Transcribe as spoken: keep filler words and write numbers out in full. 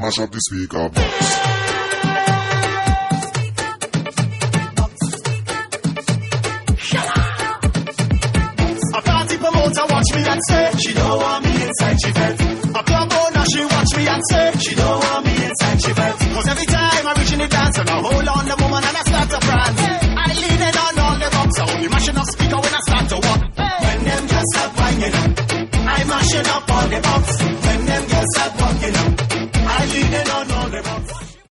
mash up the speaker box. A party promoter watch me and say she don't want me inside she bed. A club owner she watch me and say she don't want me inside she bed. Cause every time I reach in the dance and I hold on the woman and I start to prance. I lean in on all the box, I only mashing up speaker when I